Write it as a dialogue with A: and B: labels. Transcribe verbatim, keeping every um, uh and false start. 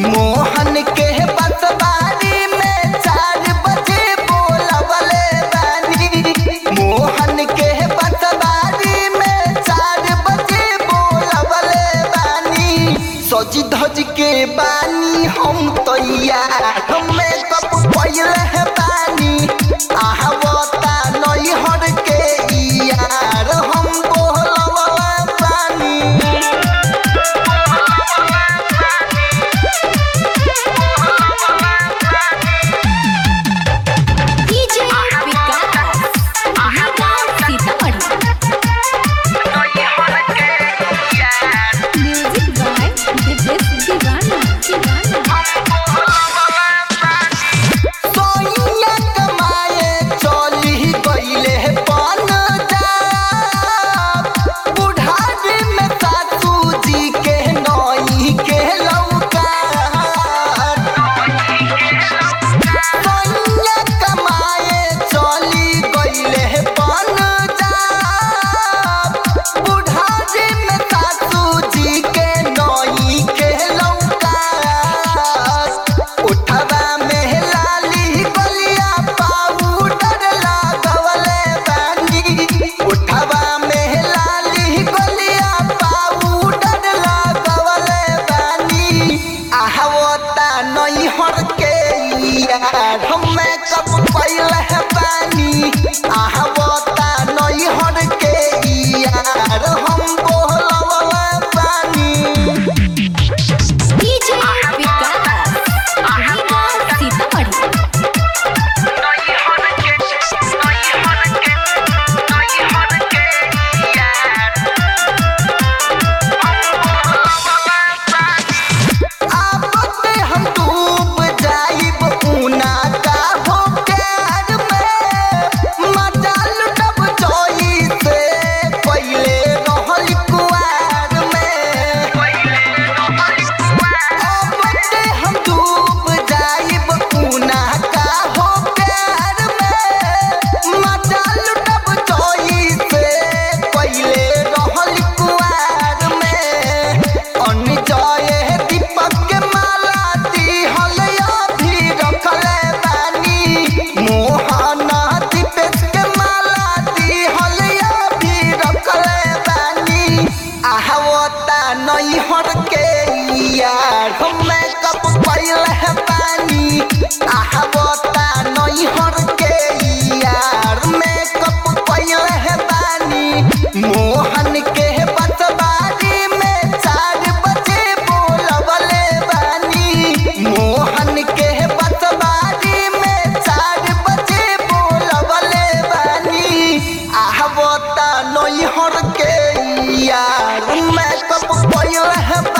A: मोहन के बसवारी में चार बजे बोलवले बानी। मोहन के बसवारी में चार बजे बोलवले बानी। सज धज के बानी हम तैयार, हमें कब पहले बानी। आहवता नैहर के यार हम बोलवले बानी। हमें कब पहले बानी। आहवता नैहर के यार हम बोलवले बानी। नैहर के यार हमें कब पहले बानी। आहवता नैहर के यार में कब पहले बानी। मोहन के बसवारी में चार बजे बोलवले बानी। मोहन के बसवारी में चार बजे बोलवले बानी। आहवता नैहर के यार में कब पहले